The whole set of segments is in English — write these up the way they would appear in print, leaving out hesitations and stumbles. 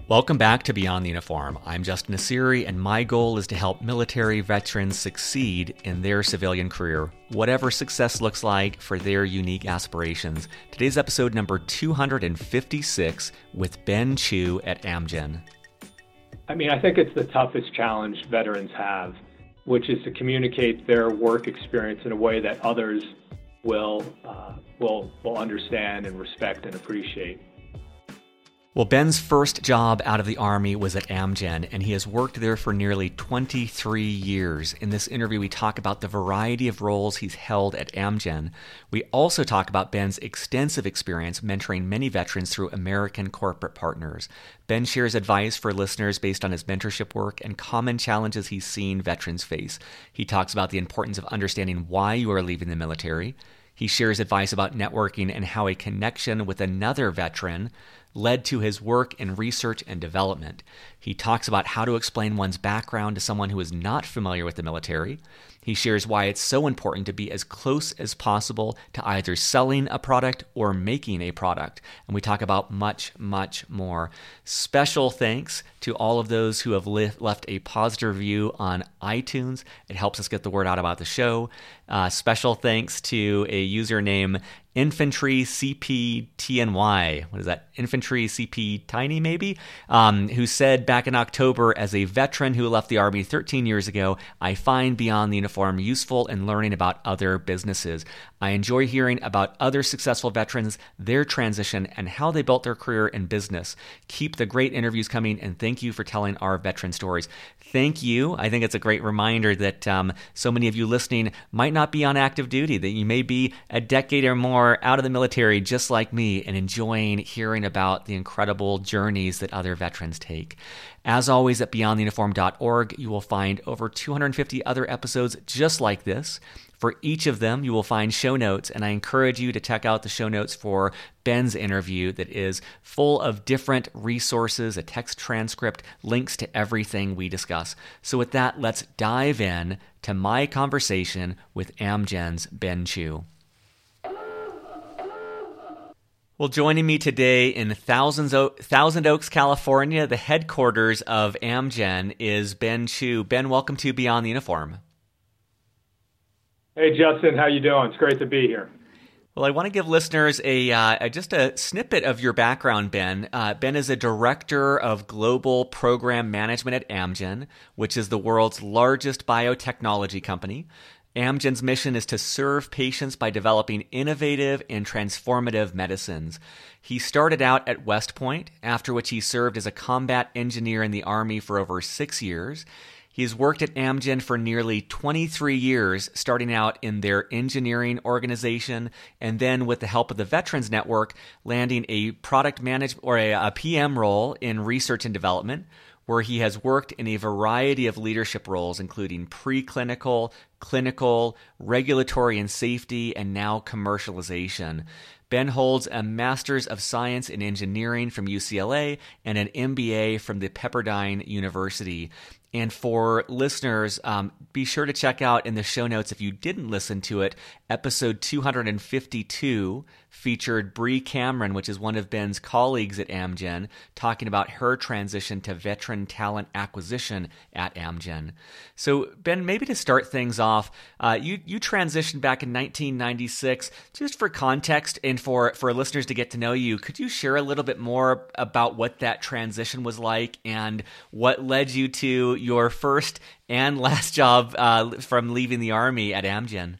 Welcome back to Beyond the Uniform. I'm Justin Nassiri, and my goal is to help military veterans succeed in their civilian career, whatever success looks like for their unique aspirations. Today's episode number 256 with Ben Chew at Amgen. I think it's the toughest challenge veterans have, which is to communicate their work experience in a way that others will understand and respect and appreciate. Well, Ben's first job out of the Army was at Amgen, and he has worked there for nearly 23 years. In this interview, we talk about the variety of roles he's held at Amgen. We also talk about Ben's extensive experience mentoring many veterans through American corporate partners. Ben shares advice for listeners based on his mentorship work and common challenges he's seen veterans face. He talks about the importance of understanding why you are leaving the military. He shares advice about networking and how a connection with another veteran led to his work in research and development. He talks about how to explain one's background to someone who is not familiar with the military. He shares why it's so important to be as close as possible to either selling a product or making a product. And we talk about much, much more. Special thanks to all of those who have left a positive review on iTunes. It helps us get the word out about the show. Special thanks to a username Infantry CPTNY. What is that? Infantry CP Tiny, maybe? Who said back in October, as a veteran who left the Army 13 years ago, I find Beyond the Uniform useful in learning about other businesses. I enjoy hearing about other successful veterans, their transition, and how they built their career in business. Keep the great interviews coming, and thank you for telling our veteran stories. Thank you. I think it's a great reminder that so many of you listening might not be on active duty, that you may be a decade or more out of the military just like me and enjoying hearing about the incredible journeys that other veterans take. As always, at beyondtheuniform.org, you will find over 250 other episodes just like this. For each of them, you will find show notes, and I encourage you to check out the show notes for Ben's interview that is full of different resources, a text transcript, links to everything we discuss. So with that, let's dive in to my conversation with Amgen's Ben Chew. Well, joining me today in Thousand Oaks, California, the headquarters of Amgen, is Ben Chew. Ben, welcome to Beyond the Uniform. Hey, Justin, how you doing? It's great to be here. Well, I want to give listeners just a snippet of your background, Ben. Ben is a director of global program management at Amgen, which is the world's largest biotechnology company. Amgen's mission is to serve patients by developing innovative and transformative medicines. He started out at West Point, after which he served as a combat engineer in the Army for over 6 years. He's worked at Amgen for nearly 23 years, starting out in their engineering organization, and then with the help of the Veterans Network, landing a product management or a PM role in research and development, where he has worked in a variety of leadership roles, including preclinical, clinical, regulatory and safety, and now commercialization. Ben holds a Master's of Science in Engineering from UCLA and an MBA from the Pepperdine University. And for listeners, be sure to check out in the show notes, if you didn't listen to it, episode 252 featured Bree Cameron, which is one of Ben's colleagues at Amgen, talking about her transition to veteran talent acquisition at Amgen. So, Ben, maybe to start things off, you transitioned back in 1996. Just for context and for listeners to get to know you, could you share a little bit more about what that transition was like and what led you to your first and last job from leaving the Army at Amgen?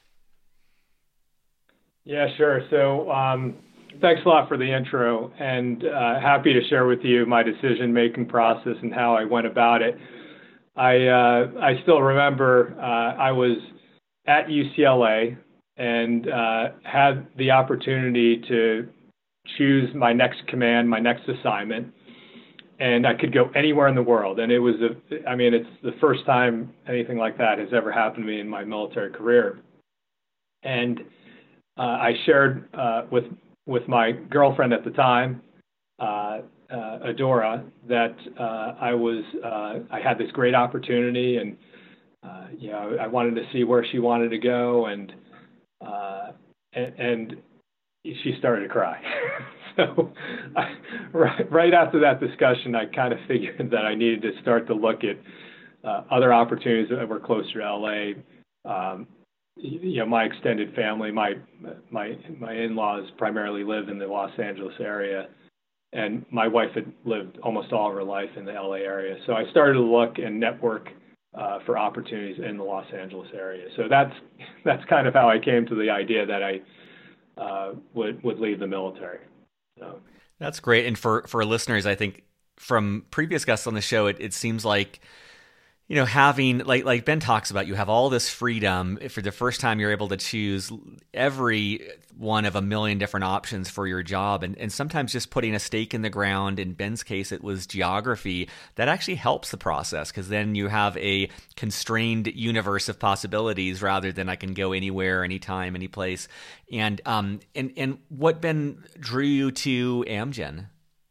Yeah, sure. So thanks a lot for the intro, and happy to share with you my decision-making process and how I went about it. I still remember I was at UCLA and had the opportunity to choose my next command, my next assignment, and I could go anywhere in the world. And it was, it's the first time anything like that has ever happened to me in my military career. And I shared with my girlfriend at the time, Adora, that I had this great opportunity, and I wanted to see where she wanted to go, and she started to cry. So right after that discussion, I kind of figured that I needed to start to look at other opportunities that were closer to LA. My extended family, my in-laws primarily live in the Los Angeles area, and my wife had lived almost all of her life in the LA area. So I started to look and network for opportunities in the Los Angeles area. So that's kind of how I came to the idea that I would leave the military. So. That's great. And for listeners, I think from previous guests on the show, it seems like, having, like Ben talks about, you have all this freedom. For the first time, you're able to choose every one of a million different options for your job. And sometimes just putting a stake in the ground, in Ben's case, it was geography, that actually helps the process, because then you have a constrained universe of possibilities rather than I can go anywhere, anytime, any place. And what, Ben, drew you to Amgen?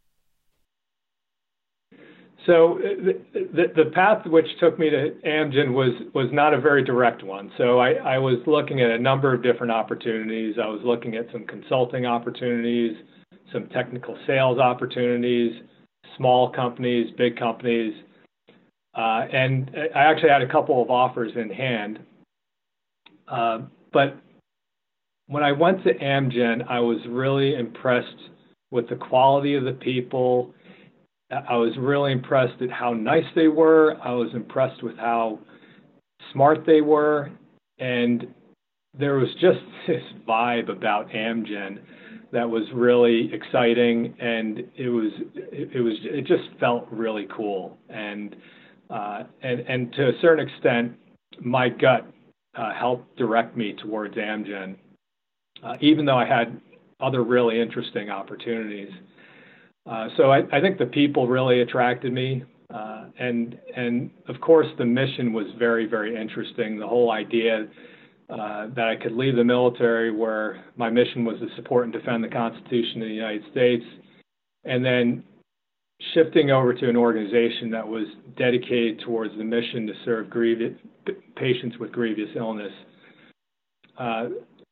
So the path which took me to Amgen was not a very direct one. So I was looking at a number of different opportunities. I was looking at some consulting opportunities, some technical sales opportunities, small companies, big companies, and I actually had a couple of offers in hand. But when I went to Amgen, I was really impressed with the quality of the people. I was really impressed at how nice they were. I was impressed with how smart they were. And there was just this vibe about Amgen that was really exciting, and it just felt really cool. And to a certain extent, my gut helped direct me towards Amgen, even though I had other really interesting opportunities. So I think the people really attracted me, and of course the mission was very, very interesting. The whole idea that I could leave the military, where my mission was to support and defend the Constitution of the United States, and then shifting over to an organization that was dedicated towards the mission to serve patients with grievous illness. I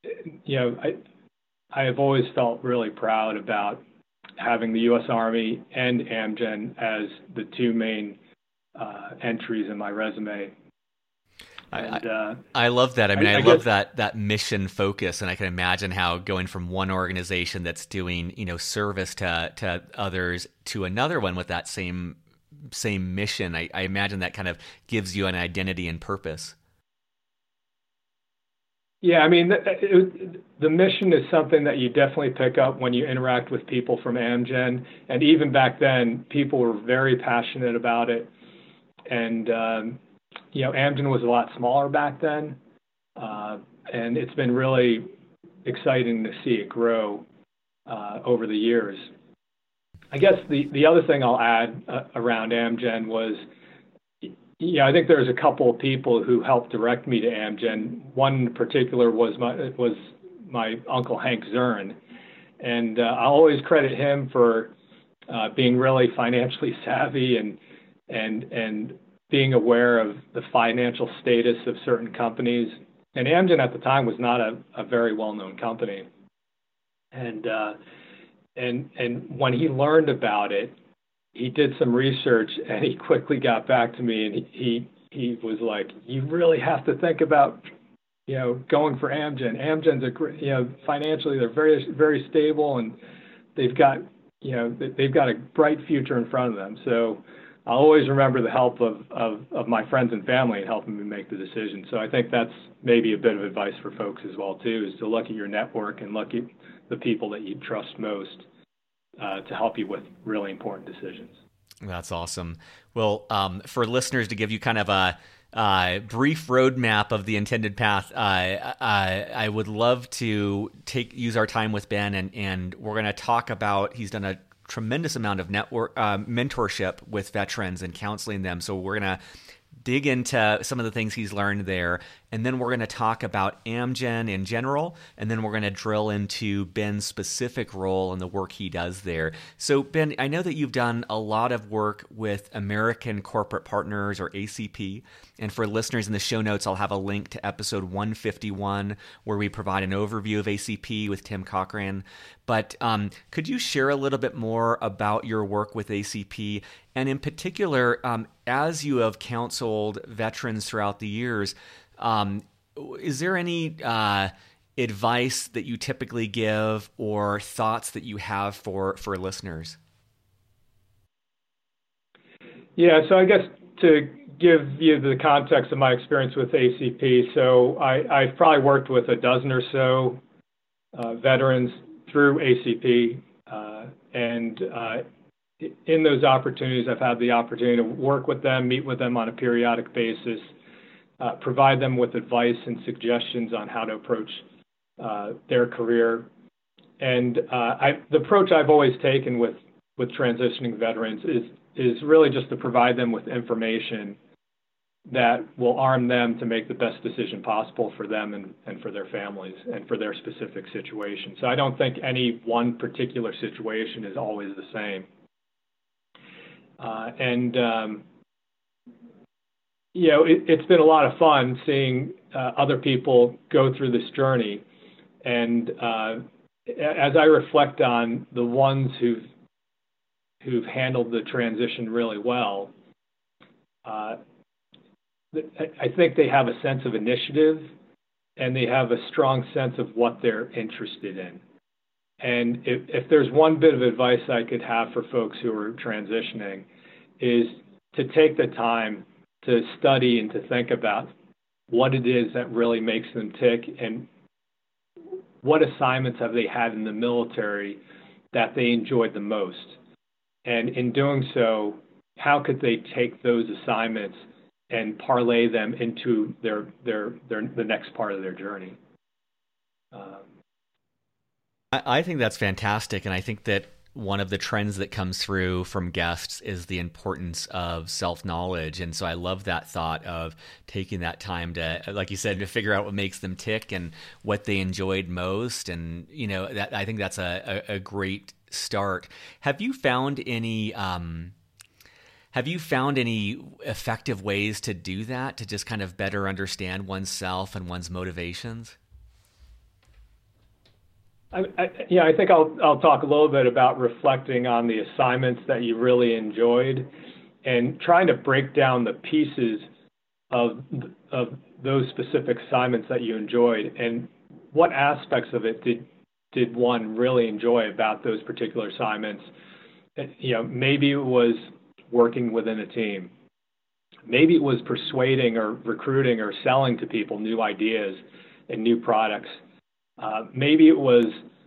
have always felt really proud about having the U.S. Army and Amgen as the two main entries in my resume. I love that. I love that mission focus, and I can imagine how going from one organization that's doing service to others to another one with that same mission. I imagine that kind of gives you an identity and purpose. Yeah, the mission is something that you definitely pick up when you interact with people from Amgen. And even back then, people were very passionate about it. And, Amgen was a lot smaller back then. And it's been really exciting to see it grow over the years. I guess the other thing I'll add around Amgen was, I think there's a couple of people who helped direct me to Amgen. One in particular was my uncle Hank Zern, and I always credit him for being really financially savvy and being aware of the financial status of certain companies. And Amgen at the time was not a very well-known company, and when he learned about it, he did some research, and he quickly got back to me, and he was like, "You really have to think about, going for Amgen. Amgen's financially they're very, very stable, and they've got a bright future in front of them." So I'll always remember the help of my friends and family in helping me make the decision. So I think that's maybe a bit of advice for folks as well too, is to look at your network and look at the people that you trust most to help you with really important decisions. That's awesome. Well, for listeners, to give you kind of a brief roadmap of the intended path, I would love to use our time with Ben, and we're going to talk about, he's done a tremendous amount of mentorship with veterans and counseling them. So we're going to dig into some of the things he's learned there. and then we're going to talk about Amgen in general, and then we're going to drill into Ben's specific role and the work he does there. So, Ben, I know that you've done a lot of work with American Corporate Partners, or ACP, and for listeners in the show notes, I'll have a link to episode 151 where we provide an overview of ACP with Tim Cochran. But could you share a little bit more about your work with ACP? And in particular, as you have counseled veterans throughout the years, is there any advice that you typically give or thoughts that you have for listeners? Yeah, so I guess to give you the context of my experience with ACP, so I've probably worked with a dozen or so veterans through ACP, and in those opportunities, I've had the opportunity to work with them, meet with them on a periodic basis, provide them with advice and suggestions on how to approach their career. And the approach I've always taken with transitioning veterans is really just to provide them with information that will arm them to make the best decision possible for them and for their families and for their specific situation. So I don't think any one particular situation is always the same. It's been a lot of fun seeing other people go through this journey. And as I reflect on the ones who've handled the transition really well, I think they have a sense of initiative and they have a strong sense of what they're interested in. And if there's one bit of advice I could have for folks who are transitioning is to take the time to study and to think about what it is that really makes them tick and what assignments have they had in the military that they enjoyed the most. And in doing so, how could they take those assignments and parlay them into the next part of their journey? I think that's fantastic, and I think that one of the trends that comes through from guests is the importance of self-knowledge. And so I love that thought of taking that time to, like you said, to figure out what makes them tick and what they enjoyed most. And, I think that's a great start. Have you found any effective ways to do that, to just kind of better understand oneself and one's motivations? I think I'll talk a little bit about reflecting on the assignments that you really enjoyed and trying to break down the pieces of those specific assignments that you enjoyed and what aspects of it did one really enjoy about those particular assignments. Maybe it was working within a team. Maybe it was persuading or recruiting or selling to people new ideas and new products. Maybe it was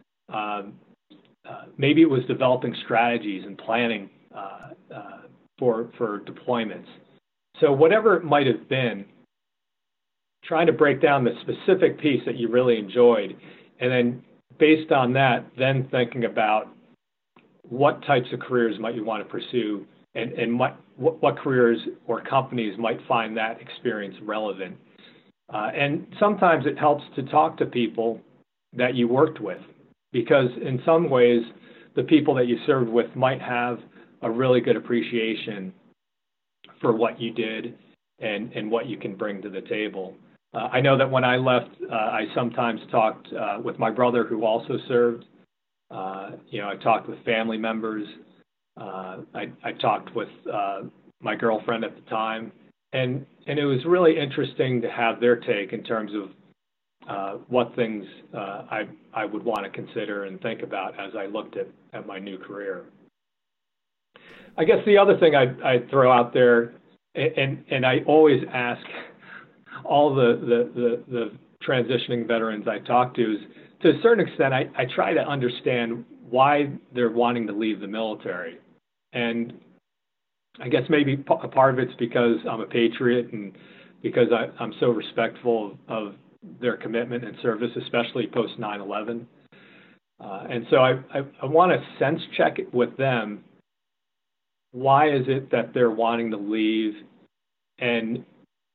developing strategies and planning for deployments. So whatever it might have been, trying to break down the specific piece that you really enjoyed, and then based on that, then thinking about what types of careers might you want to pursue, and what careers or companies might find that experience relevant. And sometimes it helps to talk to people that you worked with, because in some ways, the people that you served with might have a really good appreciation for what you did and what you can bring to the table. I know that when I left, I sometimes talked with my brother who also served. I talked with family members. I talked with my girlfriend at the time. And it was really interesting to have their take in terms of what things I would want to consider and think about as I looked at my new career. I guess the other thing I'd throw out there, and I always ask all the transitioning veterans I talk to, is to a certain extent, I try to understand why they're wanting to leave the military. And I guess maybe a part of it's because I'm a patriot and because I'm so respectful of their commitment and service, especially post 9/11. And so I want to sense check it with them. Why is it that they're wanting to leave? And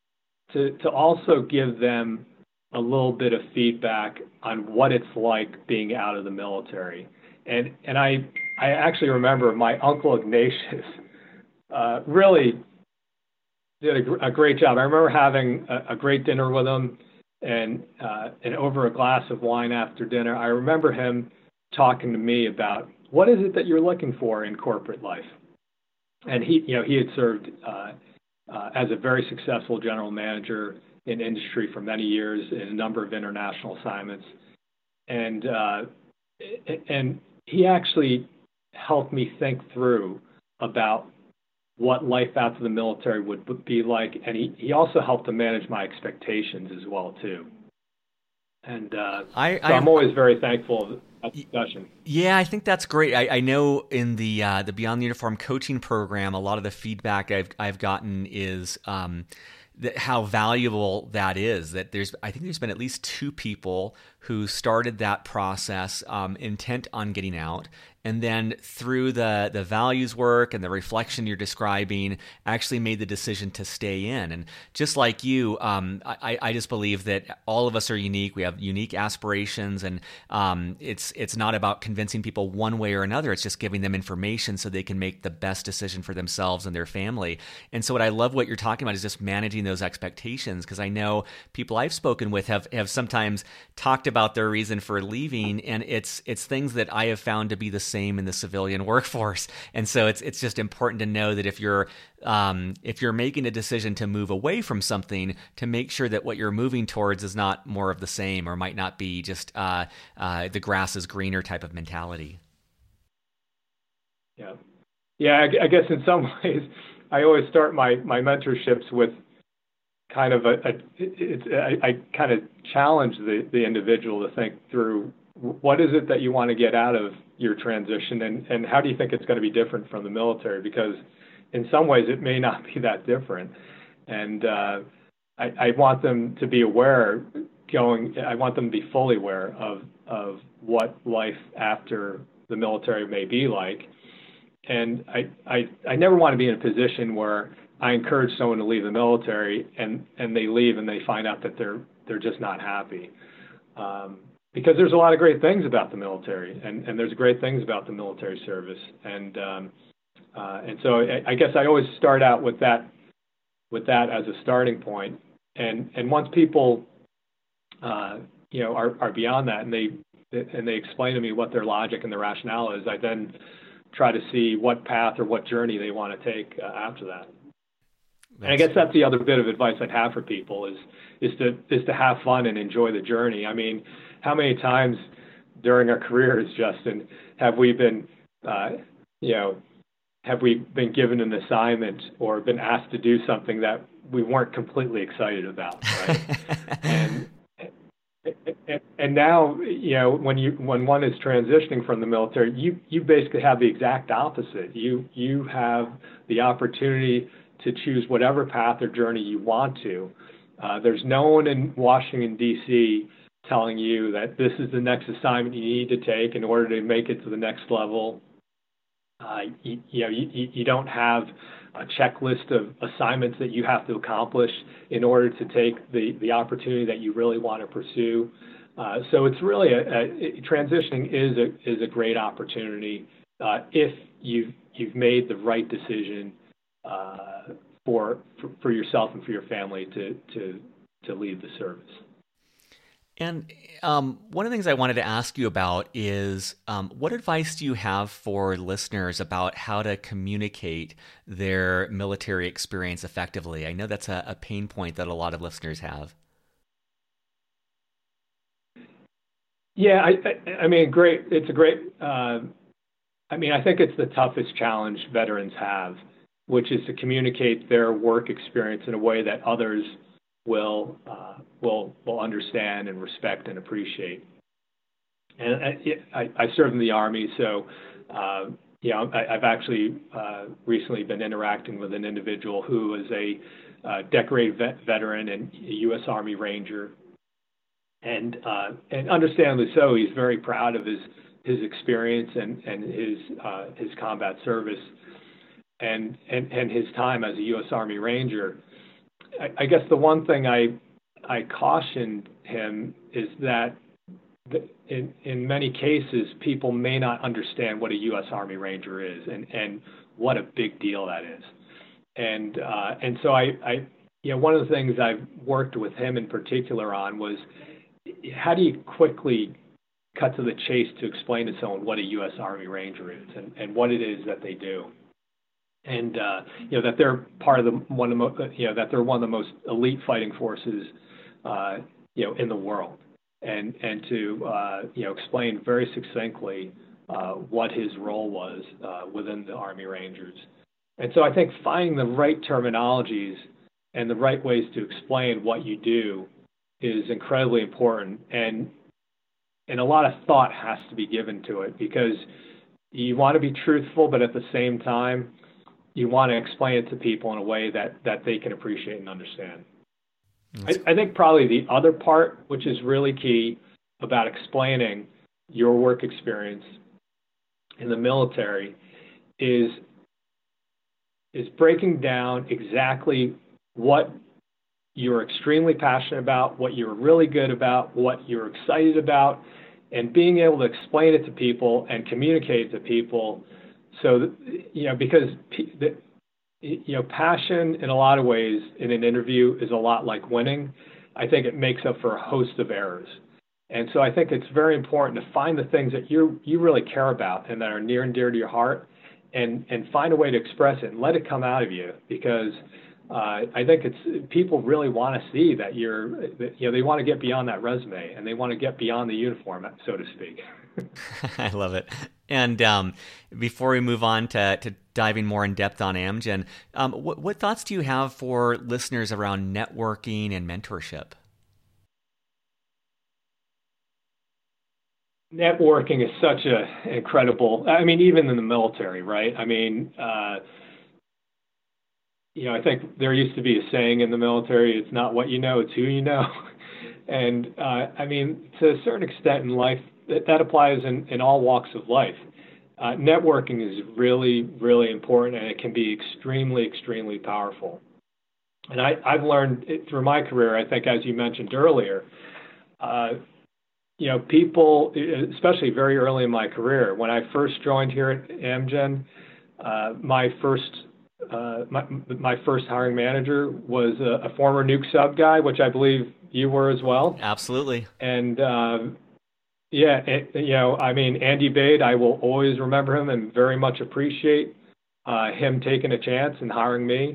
to also give them a little bit of feedback on what it's like being out of the military. And I actually remember my uncle Ignatius really did a great job. I remember having a great dinner with him, and over a glass of wine after dinner, I remember him talking to me about what is it that you're looking for in corporate life. And he had served as a very successful general manager in industry for many years in a number of international assignments, and he actually helped me think through about what life after the military would be like, and he also helped to manage my expectations as well too. And I'm always very thankful of that discussion. Yeah, I think that's great. I know in the Beyond the Uniform coaching program, a lot of the feedback I've gotten is how valuable that is. That I think there's been at least 2 people who started that process intent on getting out, and then through the values work and the reflection you're describing, actually made the decision to stay in. And just like you, I just believe that all of us are unique. We have unique aspirations, and it's not about convincing people one way or another. It's just giving them information so they can make the best decision for themselves and their family. And so what I love what you're talking about is just managing those expectations, because I know people I've spoken with have sometimes talked about their reason for leaving, and it's things that I have found to be the same in the civilian workforce. And so it's just important to know that if you're making a decision to move away from something, to make sure that what you're moving towards is not more of the same, or might not be just the grass is greener type of mentality. Yeah. I guess in some ways, I always start my mentorships with kind of I kind of challenge the individual to think through, what is it that you want to get out of your transition, and how do you think it's going to be different from the military? Because in some ways it may not be that different. And I want them to be aware I want them to be fully aware of what life after the military may be like. And I never want to be in a position where I encourage someone to leave the military and they leave and they find out that they're just not happy. Because there's a lot of great things about the military, and there's great things about the military service. And so I guess I always start out with that as a starting point. And once people are beyond that, and they explain to me what their logic and their rationale is, I then try to see what path or what journey they want to take after that. And I guess that's the other bit of advice I'd have for people is to have fun and enjoy the journey. I mean, how many times during our careers, Justin, have we been given an assignment or been asked to do something that we weren't completely excited about, right? And now, when one is transitioning from the military, you basically have the exact opposite. You have the opportunity to choose whatever path or journey you want to. There's no one in Washington, D.C. telling you that this is the next assignment you need to take in order to make it to the next level. You don't have a checklist of assignments that you have to accomplish in order to take the opportunity that you really want to pursue. So it's really transitioning is a great opportunity if you've made the right decision for yourself and for your family to leave the service. And one of the things I wanted to ask you about is what advice do you have for listeners about how to communicate their military experience effectively? I know that's a pain point that a lot of listeners have. Yeah, I mean, great. It's a great. I think it's the toughest challenge veterans have, which is to communicate their work experience in a way that others will understand and respect and appreciate. And I served in the Army, so I've actually recently been interacting with an individual who is a decorated veteran and a U.S. Army Ranger, and understandably so, he's very proud of his experience and his combat service and his time as a U.S. Army Ranger. I guess the one thing I cautioned him is that in many cases, people may not understand what a U.S. Army Ranger is and what a big deal that is. And so one of the things I've worked with him in particular on was how do you quickly cut to the chase to explain to someone what a U.S. Army Ranger is and what it is that they do. And that they're that they're one of the most elite fighting forces in the world, and to explain very succinctly what his role was within the Army Rangers. And so I think finding the right terminologies and the right ways to explain what you do is incredibly important, and a lot of thought has to be given to it, because you want to be truthful, but at the same time you want to explain it to people in a way that they can appreciate and understand. I think probably the other part, which is really key about explaining your work experience in the military, is breaking down exactly what you're extremely passionate about, what you're really good about, what you're excited about, and being able to explain it to people and communicate it to people. So that, because passion in a lot of ways in an interview is a lot like winning. I think it makes up for a host of errors. And so I think it's very important to find the things that you really care about and that are near and dear to your heart, and find a way to express it and let it come out of you, because I think people really want to see that they want to get beyond that resume, and they want to get beyond the uniform, so to speak. I love it. And before we move on to diving more in depth on Amgen, what thoughts do you have for listeners around networking and mentorship? Networking is such an incredible, even in the military, right? I think there used to be a saying in the military, it's not what you know, it's who you know. And to a certain extent in life, that applies in all walks of life. Networking is really, really important, and it can be extremely, extremely powerful. And I've learned through my career, I think, as you mentioned earlier, people, especially very early in my career, when I first joined here at Amgen, my first hiring manager was a former nuke sub guy, which I believe you were as well. Absolutely. And Andy Bade, I will always remember him and very much appreciate him taking a chance and hiring me.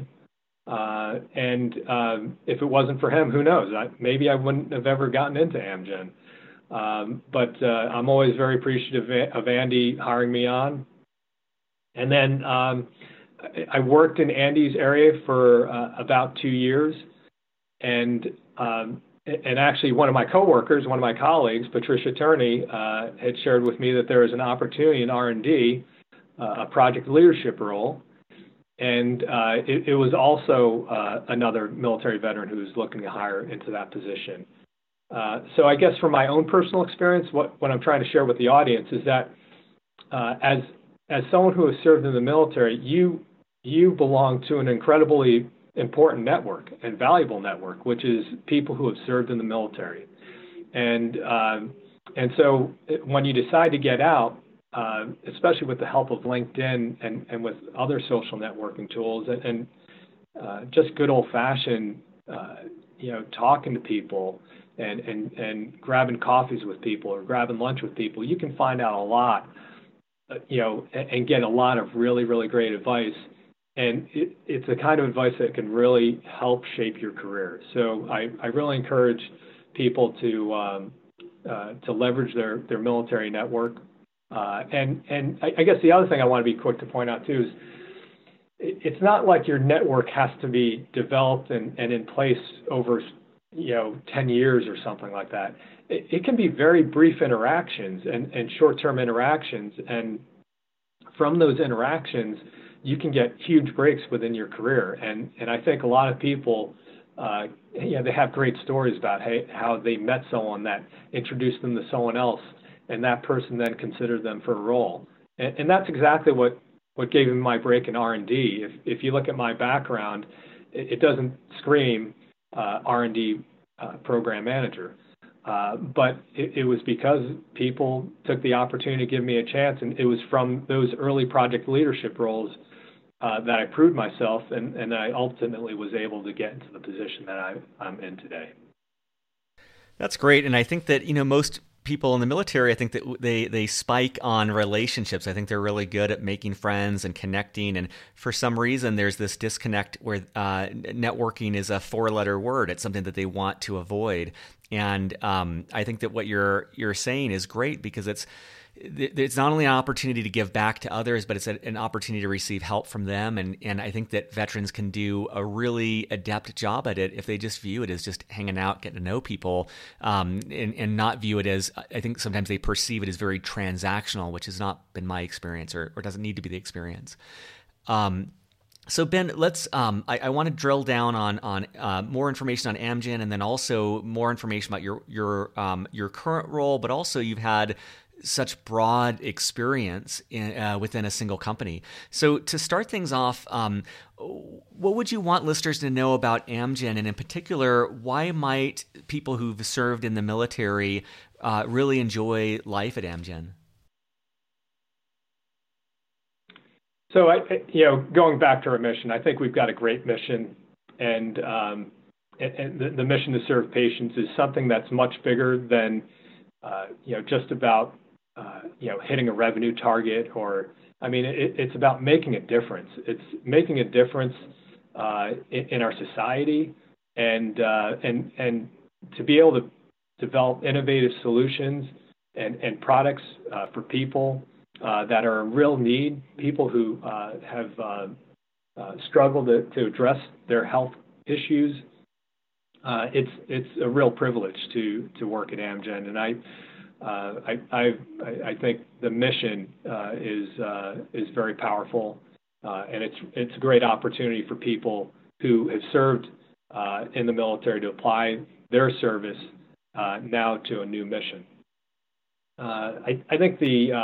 If it wasn't for him, who knows? Maybe I wouldn't have ever gotten into Amgen. But I'm always very appreciative of Andy hiring me on. And then I worked in Andy's area for about 2 years, and actually one of my coworkers, one of my colleagues, Patricia Turney, had shared with me that there was an opportunity in R&D, a project leadership role, and it was also another military veteran who was looking to hire into that position. So I guess from my own personal experience, what I'm trying to share with the audience is that as someone who has served in the military, you belong to an incredibly important network and valuable network, which is people who have served in the military. And so when you decide to get out, especially with the help of LinkedIn and with other social networking tools and just good old-fashioned, talking to people and grabbing coffees with people or grabbing lunch with people, you can find out a lot, and get a lot of really, really great advice. And it's the kind of advice that can really help shape your career. So I really encourage people to leverage their military network. And I guess the other thing I want to be quick to point out too is it's not like your network has to be developed and in place over 10 years or something like that. It can be very brief interactions and short-term interactions, and from those interactions you can get huge breaks within your career. And I think a lot of people, they have great stories about how they met someone that introduced them to someone else, and that person then considered them for a role. And that's exactly what gave me my break in R&D. If you look at my background, it doesn't scream R&D program manager. But it was because people took the opportunity to give me a chance, and it was from those early project leadership roles that I proved myself, and I ultimately was able to get into the position that I'm in today. That's great, and I think that most people in the military, I think that they spike on relationships. I think they're really good at making friends and connecting, and for some reason there's this disconnect where networking is a four-letter word. It's something that they want to avoid, and I think that what you're saying is great, because it's not only an opportunity to give back to others, but it's an opportunity to receive help from them. And I think that veterans can do a really adept job at it if they just view it as just hanging out, getting to know people, and not view it as, I think sometimes they perceive it as very transactional, which has not been my experience, or doesn't need to be the experience. So Ben, let's. I want to drill down on more information on Amgen, and then also more information about your current role, but also you've had such broad experience within a single company. So to start things off, what would you want listeners to know about Amgen, and in particular, why might people who've served in the military really enjoy life at Amgen? So, going back to our mission, I think we've got a great mission, and the mission to serve patients is something that's much bigger than just about hitting a revenue target, or it's about making a difference. It's making a difference in our society, and to be able to develop innovative solutions and products for people that are in real need, people who have struggled to address their health issues. It's a real privilege to work at Amgen, and I think the mission is very powerful, and it's a great opportunity for people who have served in the military to apply their service now to a new mission. I think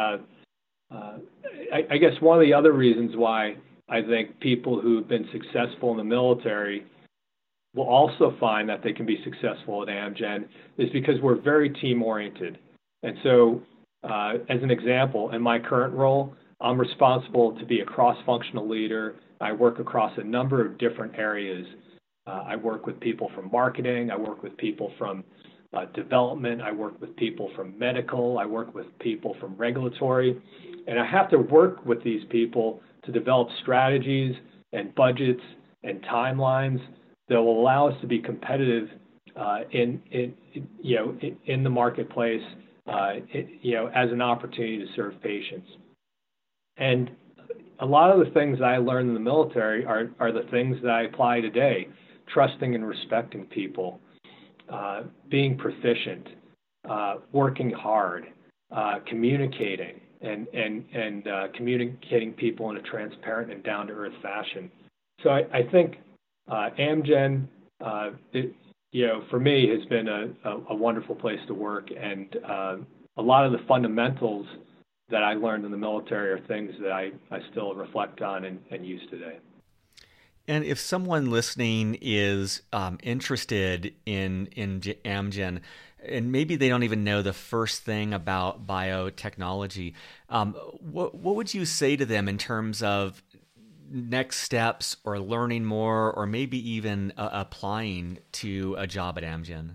I guess one of the other reasons why I think people who've been successful in the military will also find that they can be successful at Amgen is because we're very team-oriented. And so, as an example, in my current role, I'm responsible to be a cross-functional leader. I work across a number of different areas. I work with people from marketing. I work with people from development. I work with people from medical. I work with people from regulatory. And I have to work with these people to develop strategies and budgets and timelines that will allow us to be competitive in the marketplace, as an opportunity to serve patients. And a lot of the things that I learned in the military are the things that I apply today: trusting and respecting people, being proficient, working hard, communicating, and communicating people in a transparent and down-to-earth fashion. So I think Amgen, for me, has been a wonderful place to work, and a lot of the fundamentals that I learned in the military are things that I still reflect on and use today. And if someone listening is interested in Amgen, and maybe they don't even know the first thing about biotechnology, what would you say to them in terms of next steps, or learning more, or maybe even applying to a job at Amgen?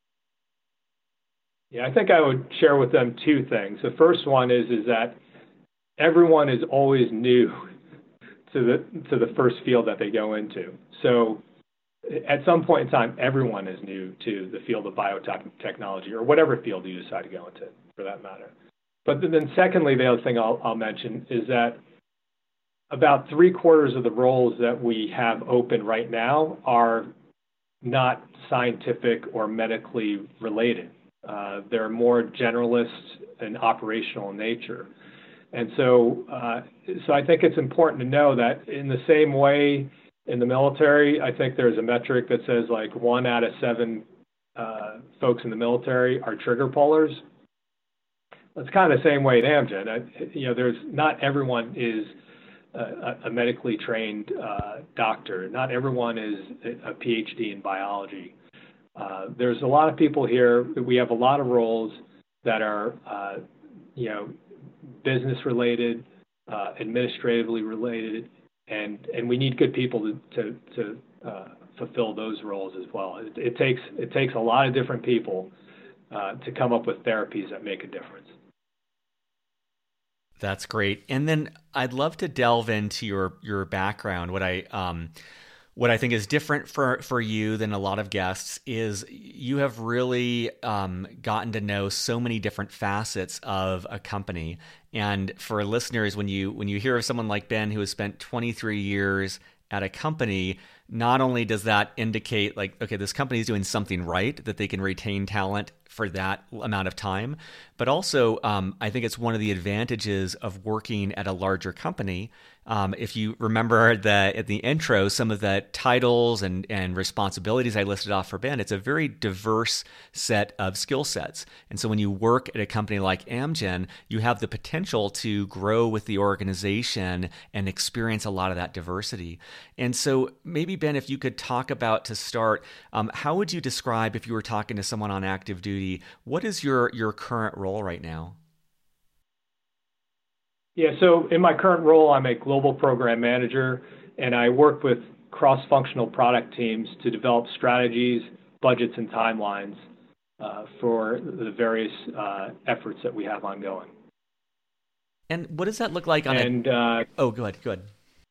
Yeah, I think I would share with them two things. The first one is that everyone is always new to the first field that they go into. So at some point in time, everyone is new to the field of biotechnology, or whatever field you decide to go into, for that matter. But then secondly, the other thing I'll mention is that about 3/4 of the roles that we have open right now are not scientific or medically related. They're more generalist and operational in nature. And so I think it's important to know that in the same way in the military, I think there's a metric that says like 1 out of 7 folks in the military are trigger pullers. It's kind of the same way at Amgen. There's not everyone is a medically trained doctor. Not everyone is a PhD in biology. There's a lot of people here. We have a lot of roles that are, business related, administratively related, and we need good people to fulfill those roles as well. It takes a lot of different people to come up with therapies that make a difference. That's great. And then I'd love to delve into your background. What I think is different for you than a lot of guests is you have really gotten to know so many different facets of a company. And for listeners, when you hear of someone like Ben who has spent 23 years at a company, not only does that indicate like, okay, this company is doing something right, that they can retain talent for that amount of time, but also I think it's one of the advantages of working at a larger company. If you remember at the intro, some of the titles and responsibilities I listed off for Ben, it's a very diverse set of skill sets. And so when you work at a company like Amgen, you have the potential to grow with the organization and experience a lot of that diversity. And so maybe, Ben, if you could talk about, to start, how would you describe, if you were talking to someone on active duty, what is your current role right now? Yeah, so in my current role, I'm a global program manager, and I work with cross-functional product teams to develop strategies, budgets, and timelines for the various efforts that we have ongoing. And what does that look like on go ahead.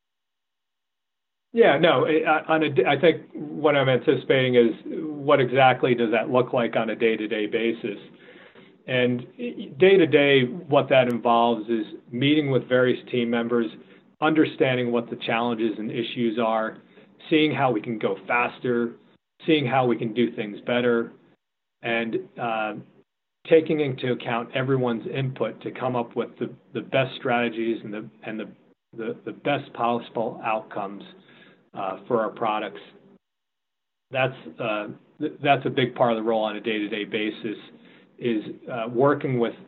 Yeah, no, I think what I'm anticipating is what exactly does that look like on a day-to-day basis. And day-to-day, what that involves is meeting with various team members, understanding what the challenges and issues are, seeing how we can go faster, seeing how we can do things better, and taking into account everyone's input to come up with the best strategies and the best possible outcomes for our products. That's a big part of the role on a day-to-day basis, is working with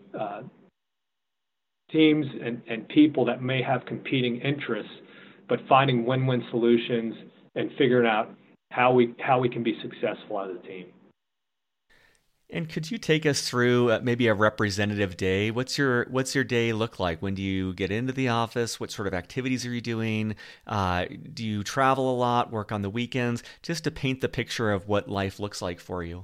teams and people that may have competing interests, but finding win-win solutions and figuring out how we can be successful as a team. And could you take us through maybe a representative day? What's your day look like? When do you get into the office? What sort of activities are you doing? Do you travel a lot, work on the weekends? Just to paint the picture of what life looks like for you.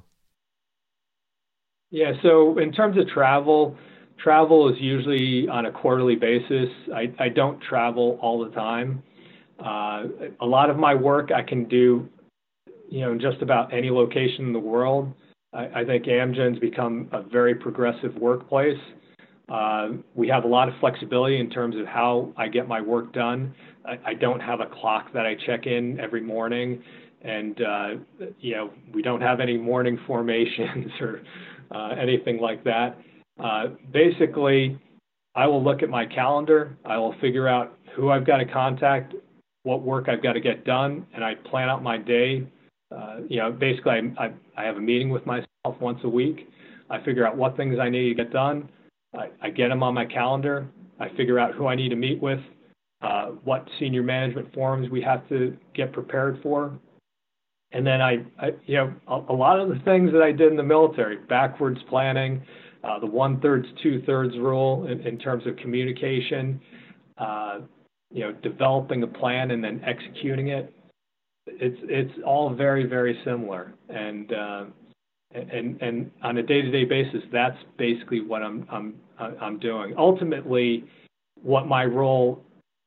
Yeah, so in terms of travel is usually on a quarterly basis. I don't travel all the time. A lot of my work I can do, in just about any location in the world. I think Amgen's become a very progressive workplace. We have a lot of flexibility in terms of how I get my work done. I don't have a clock that I check in every morning, and we don't have any morning formations or anything like that. Basically, I will look at my calendar. I will figure out who I've got to contact, what work I've got to get done, and I plan out my day. Basically, I have a meeting with myself once a week. I figure out what things I need to get done. I get them on my calendar. I figure out who I need to meet with, what senior management forums we have to get prepared for. And then a lot of the things that I did in the military, backwards planning, the 1/3, 2/3 rule in terms of communication, developing a plan and then executing it. It's all very, very similar. And on a day-to-day basis, that's basically what I'm doing. Ultimately, what my role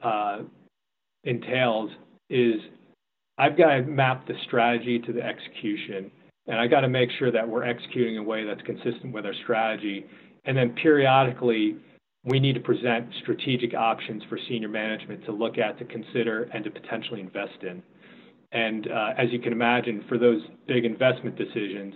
entails is I've got to map the strategy to the execution, and I got to make sure that we're executing in a way that's consistent with our strategy. And then periodically, we need to present strategic options for senior management to look at, to consider, and to potentially invest in. And as you can imagine, for those big investment decisions,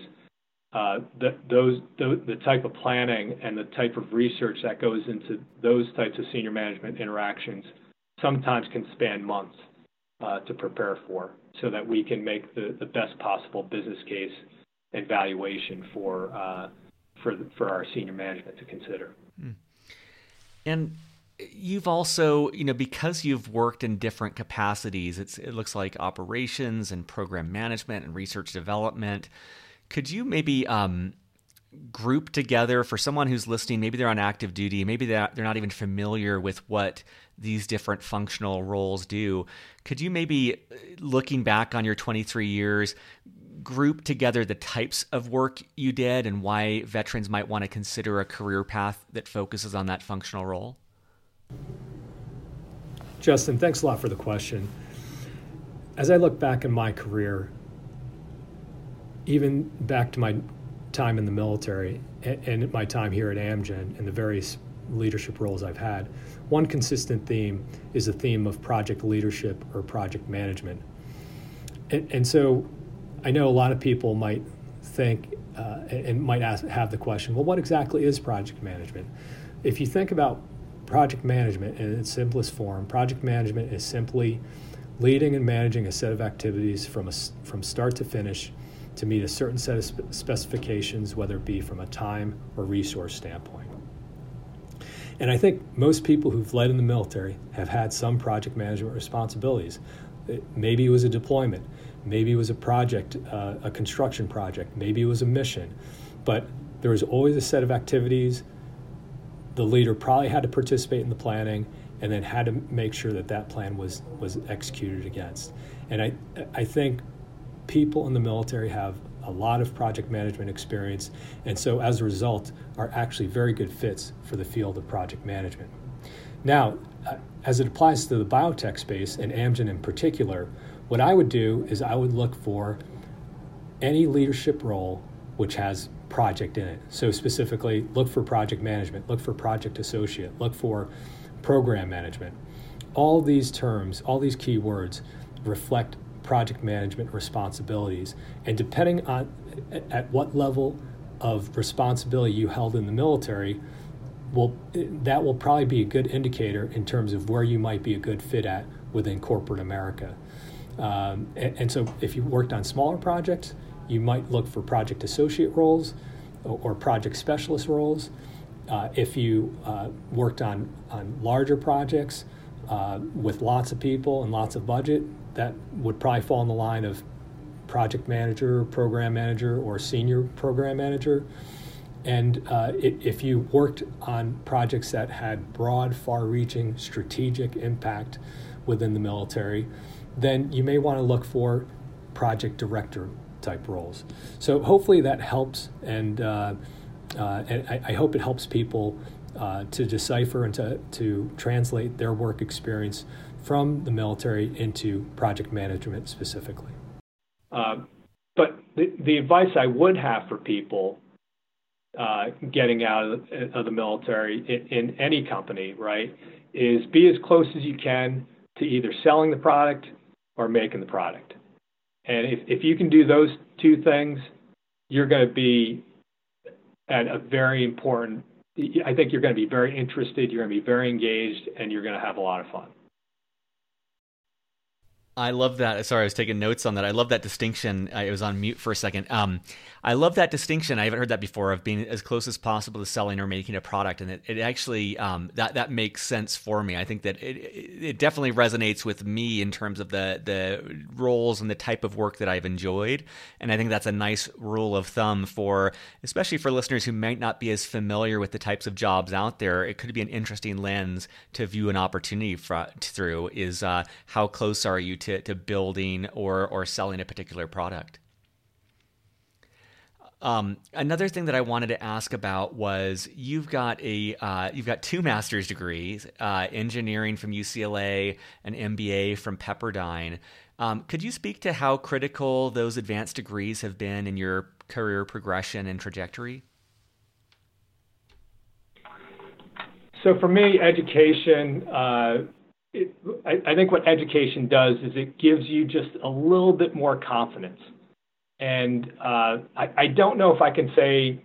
the type of planning and the type of research that goes into those types of senior management interactions sometimes can span months to prepare for, so that we can make the best possible business case and valuation for our senior management to consider. And you've also, because you've worked in different capacities, it looks like operations and program management and research development. Could you maybe group together for someone who's listening, maybe they're on active duty, maybe they're not even familiar with what these different functional roles do. Could you maybe, looking back on your 23 years, group together the types of work you did and why veterans might want to consider a career path that focuses on that functional role? Justin, thanks a lot for the question. As I look back in my career, even back to my time in the military and my time here at Amgen and the various leadership roles I've had, one consistent theme is the theme of project leadership or project management. And so I know a lot of people might think and might have the question, well, what exactly is project management? If you think about project management in its simplest form, project management is simply leading and managing a set of activities from start to finish to meet a certain set of specifications, whether it be from a time or resource standpoint. And I think most people who've led in the military have had some project management responsibilities. Maybe it was a deployment, maybe it was a project, a construction project, maybe it was a mission, but there was always a set of activities. The leader probably had to participate in the planning and then had to make sure that plan was executed against. And I think people in the military have a lot of project management experience, and so as a result are actually very good fits for the field of project management. Now, as it applies to the biotech space, and Amgen in particular, what I would do is I would look for any leadership role which has project in it. So specifically, look for project management, look for project associate, look for program management. All these terms, all these key words reflect project management responsibilities. And depending on at what level of responsibility you held in the military, that will probably be a good indicator in terms of where you might be a good fit at within corporate America. And so if you worked on smaller projects, you might look for project associate roles or project specialist roles. If you worked on larger projects with lots of people and lots of budget, that would probably fall in the line of project manager, program manager, or senior program manager. And if you worked on projects that had broad, far-reaching strategic impact within the military, then you may want to look for project director type roles. So hopefully that helps, and I hope it helps people to decipher and to translate their work experience from the military into project management specifically. But the advice I would have for people getting out of the military in any company, right, is be as close as you can to either selling the product or making the product. And if you can do those two things, you're going to be at a very important, I think you're going to be very interested, you're going to be very engaged, and you're going to have a lot of fun. I love that. Sorry, I was taking notes on that. I love that distinction. I was on mute for a second. I love that distinction. I haven't heard that before, of being as close as possible to selling or making a product. And it actually, that makes sense for me. I think that it definitely resonates with me in terms of the roles and the type of work that I've enjoyed. And I think that's a nice rule of thumb especially for listeners who might not be as familiar with the types of jobs out there. It could be an interesting lens to view an opportunity through, is how close are you to building or selling a particular product. Another thing that I wanted to ask about was you've got two master's degrees, engineering from UCLA, an MBA from Pepperdine. Could you speak to how critical those advanced degrees have been in your career progression and trajectory? So for me, education, I think what education does is it gives you just a little bit more confidence. And I don't know if I can say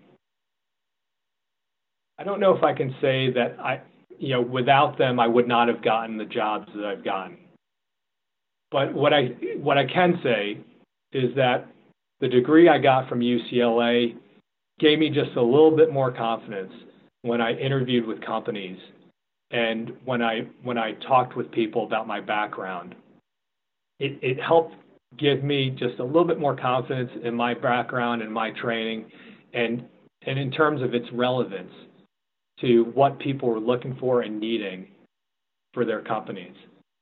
that without them I would not have gotten the jobs that I've gotten. But what I can say is that the degree I got from UCLA gave me just a little bit more confidence when I interviewed with companies And when I talked with people about my background, it helped give me just a little bit more confidence in my background and my training, and in terms of its relevance to what people were looking for and needing for their companies.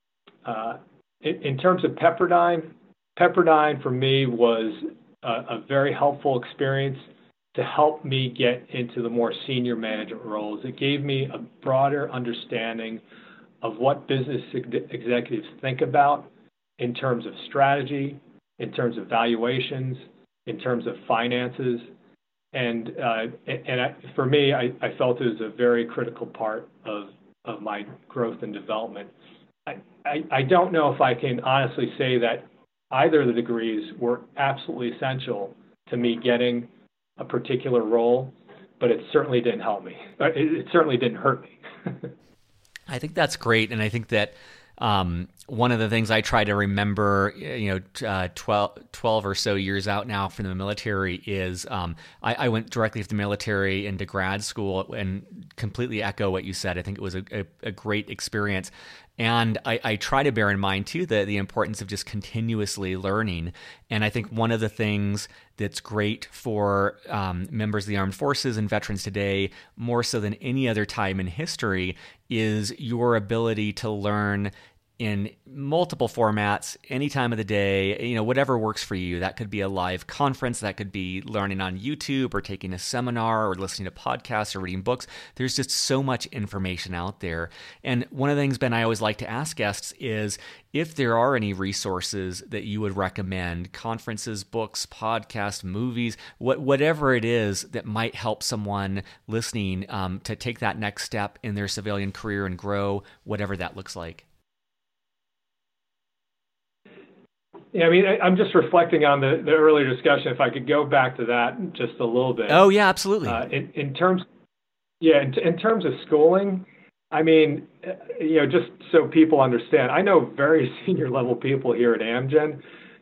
In terms of Pepperdine for me was a very helpful experience to help me get into the more senior management roles. It gave me a broader understanding of what business executives think about in terms of strategy, in terms of valuations, in terms of finances. And for me, I felt it was a very critical part of my growth and development. I don't know if I can honestly say that either of the degrees were absolutely essential to me getting a particular role, but it certainly didn't help me. It certainly didn't hurt me. I think that's great, and I think that one of the things I try to remember, 12 or so years out now from the military is I went directly from the military into grad school, and completely echo what you said. I think it was a great experience. And I try to bear in mind, too, the importance of just continuously learning. And I think one of the things that's great for members of the armed forces and veterans today, more so than any other time in history, is your ability to learn in multiple formats, any time of the day, whatever works for you. That could be a live conference, that could be learning on YouTube or taking a seminar or listening to podcasts or reading books. There's just so much information out there. And one of the things, Ben, I always like to ask guests is if there are any resources that you would recommend, conferences, books, podcasts, movies, whatever it is that might help someone listening to take that next step in their civilian career and grow, whatever that looks like. Yeah, I mean, I'm just reflecting on the earlier discussion. If I could go back to that just a little bit. Oh, yeah, absolutely. In terms of schooling, I mean, just so people understand, I know very senior level people here at Amgen,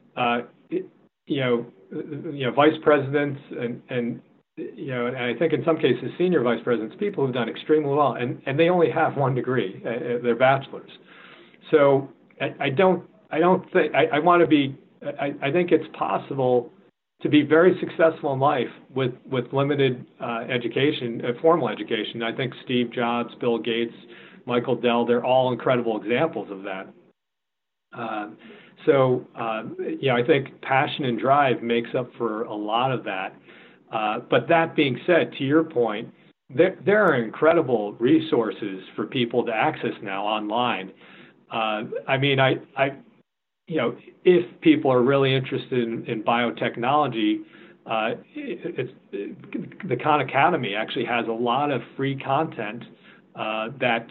vice presidents and I think in some cases senior vice presidents, people who've done extremely well, and they only have one degree, their bachelor's. So I think it's possible to be very successful in life with limited education, formal education. I think Steve Jobs, Bill Gates, Michael Dell, they're all incredible examples of that. I think passion and drive makes up for a lot of that. But that being said, to your point, there are incredible resources for people to access now online. If people are really interested in biotechnology, the Khan Academy actually has a lot of free content that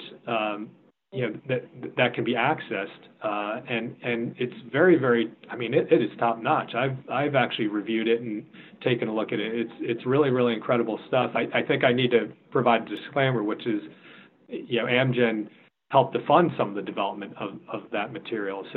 can be accessed, and it's very, very. I mean, it is top notch. I've actually reviewed it and taken a look at it. It's really, really incredible stuff. I think I need to provide a disclaimer, which is, Amgen helped to fund some of the development of that material.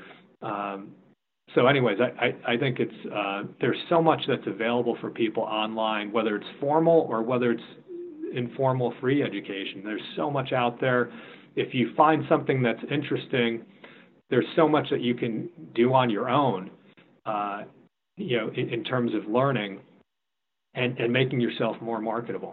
So anyways, I think there's so much that's available for people online, whether it's formal or whether it's informal free education. There's so much out there. If you find something that's interesting, there's so much that you can do on your own, in terms of learning and making yourself more marketable.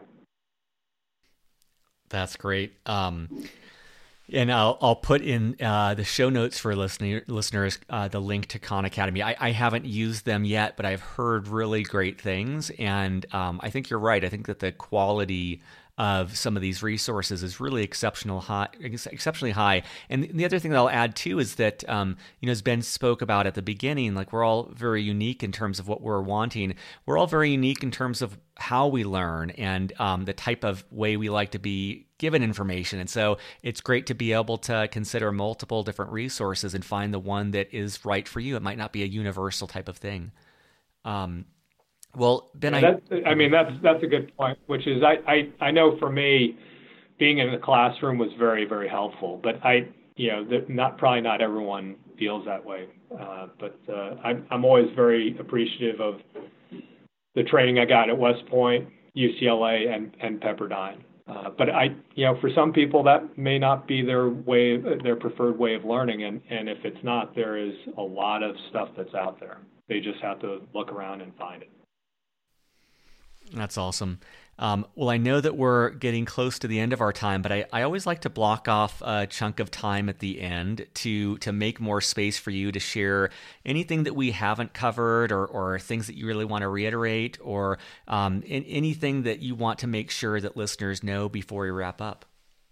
That's great. And I'll put in the show notes for listeners the link to Khan Academy. I haven't used them yet, but I've heard really great things. And I think you're right. I think that the quality of some of these resources is really exceptionally high. And the other thing that I'll add too is that, as Ben spoke about at the beginning, like we're all very unique in terms of what we're wanting. We're all very unique in terms of how we learn and the type of way we like to be given information. And so it's great to be able to consider multiple different resources and find the one that is right for you. It might not be a universal type of thing. Well, Ben, that's a good point, which is I know for me, being in the classroom was very, very helpful, but probably not everyone feels that way. But I'm always very appreciative of the training I got at West Point, UCLA, and Pepperdine. But for some people that may not be their preferred way of learning, and if it's not, there is a lot of stuff that's out there. They just have to look around and find it. That's awesome. Well, I know that we're getting close to the end of our time, but I always like to block off a chunk of time at the end to make more space for you to share anything that we haven't covered, or things that you really want to reiterate, or anything that you want to make sure that listeners know before we wrap up.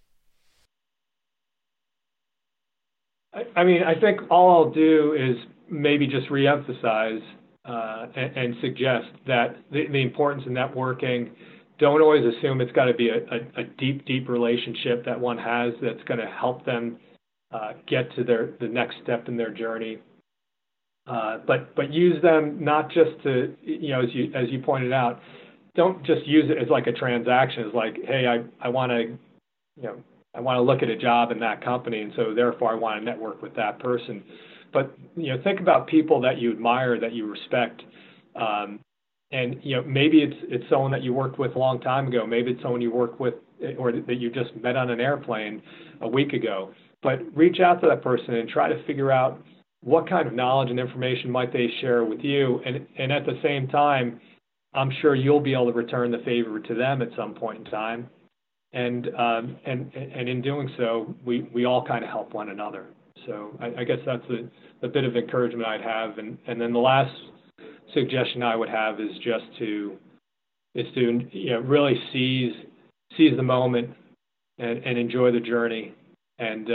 I think all I'll do is maybe just reemphasize and suggest that the importance of networking. Don't always assume it's got to be a deep relationship that one has that's going to help them get to the next step in their journey. But use them not just to, as you pointed out, don't just use it as like a transaction. It's like, hey, I want to look at a job in that company, and so therefore I want to network with that person. But think about people that you admire, that you respect. And maybe it's someone that you worked with a long time ago. Maybe it's someone you worked with or that you just met on an airplane a week ago. But reach out to that person and try to figure out what kind of knowledge and information might they share with you. And at the same time, I'm sure you'll be able to return the favor to them at some point in time. And in doing so, we all kind of help one another. So I guess that's a bit of encouragement I'd have. And then the last suggestion I would have is just to really seize the moment and enjoy the journey. And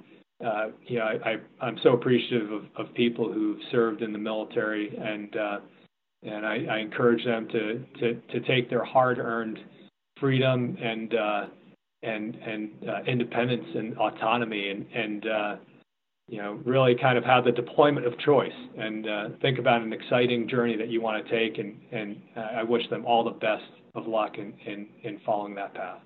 I'm so appreciative of people who've served in the military, and I encourage them to take their hard-earned freedom and independence and autonomy and really kind of have the deployment of choice, and think about an exciting journey that you want to take, and I wish them all the best of luck in following that path.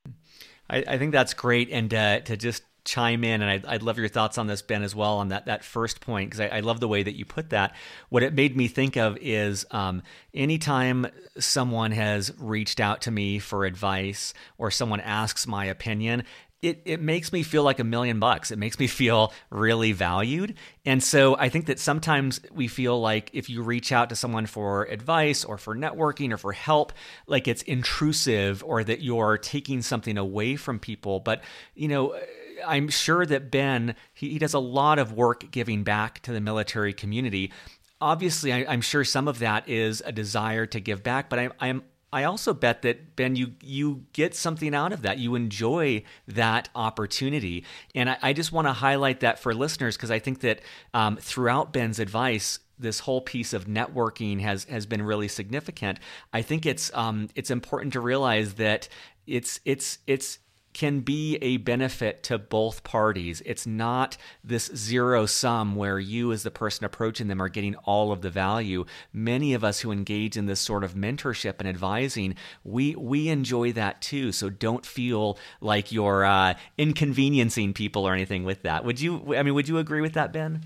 I think that's great, and to just chime in, and I'd love your thoughts on this, Ben, as well, on that first point, because I love the way that you put that. What it made me think of is anytime someone has reached out to me for advice or someone asks my opinion, it makes me feel like $1,000,000. It makes me feel really valued. And so I think that sometimes we feel like if you reach out to someone for advice or for networking or for help, like it's intrusive or that you're taking something away from people. But, I'm sure that Ben, he does a lot of work giving back to the military community. Obviously, I'm sure some of that is a desire to give back, but I also bet that, Ben, you get something out of that. You enjoy that opportunity. And I just want to highlight that for listeners, because I think that throughout Ben's advice, this whole piece of networking has been really significant. I think it's important to realize that it's can be a benefit to both parties. It's not this zero sum where you as the person approaching them are getting all of the value. Many of us who engage in this sort of mentorship and advising, we enjoy that too. So don't feel like you're inconveniencing people or anything with that. Would you agree with that, Ben?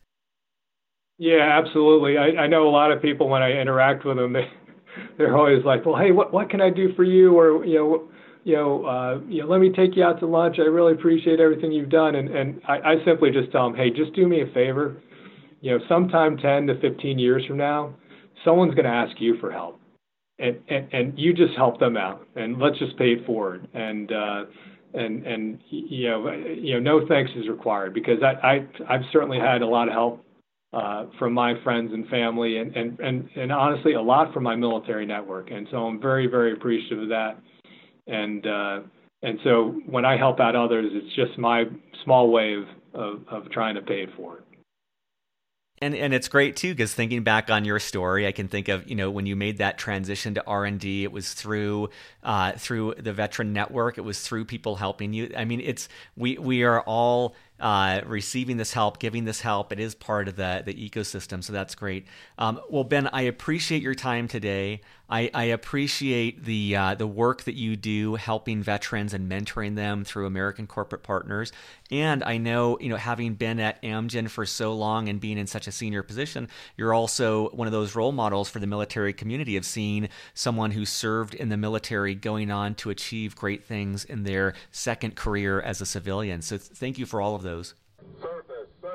Yeah, absolutely. I know a lot of people, when I interact with them, they're always like, well, hey, what can I do for you? Or, let me take you out to lunch. I really appreciate everything you've done. And I simply just tell them, hey, just do me a favor. Sometime 10 to 15 years from now, someone's going to ask you for help, and you just help them out, and let's just pay it forward. And no thanks is required, because I've certainly had a lot of help from my friends and family, and honestly, a lot from my military network. And so I'm very, very appreciative of that. And so when I help out others, it's just my small way of trying to pay it forward. And it's great too, because thinking back on your story, I can think of, when you made that transition to R&D, it was through the Veteran Network. It was through people helping you. I mean, we are all receiving this help, giving this help. It is part of the ecosystem, so that's great. Well, Ben, I appreciate your time today. I appreciate the work that you do helping veterans and mentoring them through American Corporate Partners. And I know, having been at Amgen for so long and being in such a senior position, you're also one of those role models for the military community of seeing someone who served in the military going on to achieve great things in their second career as a civilian. So thank you for all of those. Surface.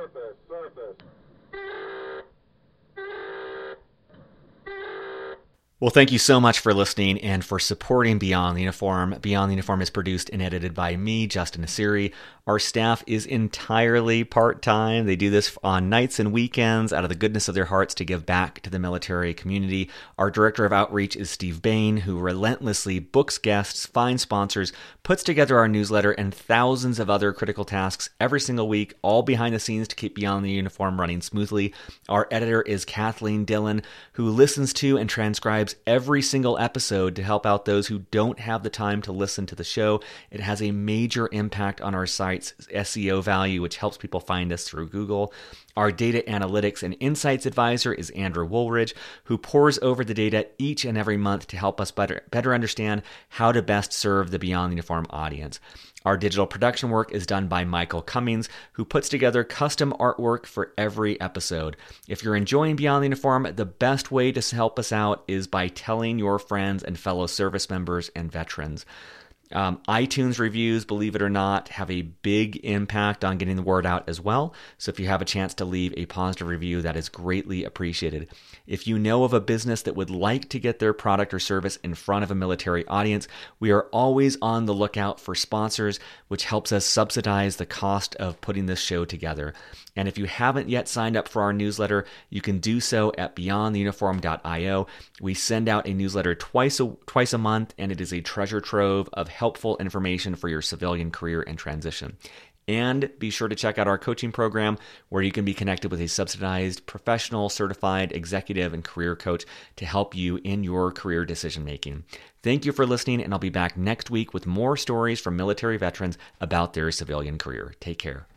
Well, thank you so much for listening and for supporting Beyond the Uniform. Beyond the Uniform is produced and edited by me, Justin Nassiri. Our staff is entirely part-time. They do this on nights and weekends out of the goodness of their hearts to give back to the military community. Our director of outreach is Steve Bain, who relentlessly books guests, finds sponsors, puts together our newsletter, and thousands of other critical tasks every single week, all behind the scenes to keep Beyond the Uniform running smoothly. Our editor is Kathleen Dillon, who listens to and transcribes every single episode to help out those who don't have the time to listen to the show. It has a major impact on our site's SEO value, which helps people find us through Google. Our data analytics and insights advisor is Andrew Woolridge, who pores over the data each and every month to help us better understand how to best serve the Beyond the Uniform audience. Our digital production work is done by Michael Cummings, who puts together custom artwork for every episode. If you're enjoying Beyond the Uniform, the best way to help us out is by telling your friends and fellow service members and veterans. iTunes reviews, believe it or not, have a big impact on getting the word out as well. So if you have a chance to leave a positive review, that is greatly appreciated. If you know of a business that would like to get their product or service in front of a military audience, we are always on the lookout for sponsors, which helps us subsidize the cost of putting this show together. And if you haven't yet signed up for our newsletter, you can do so at beyondtheuniform.io. We send out a newsletter twice a month, and it is a treasure trove of helpful information for your civilian career and transition. And be sure to check out our coaching program, where you can be connected with a subsidized, professional, certified executive and career coach to help you in your career decision making. Thank you for listening, and I'll be back next week with more stories from military veterans about their civilian career. Take care.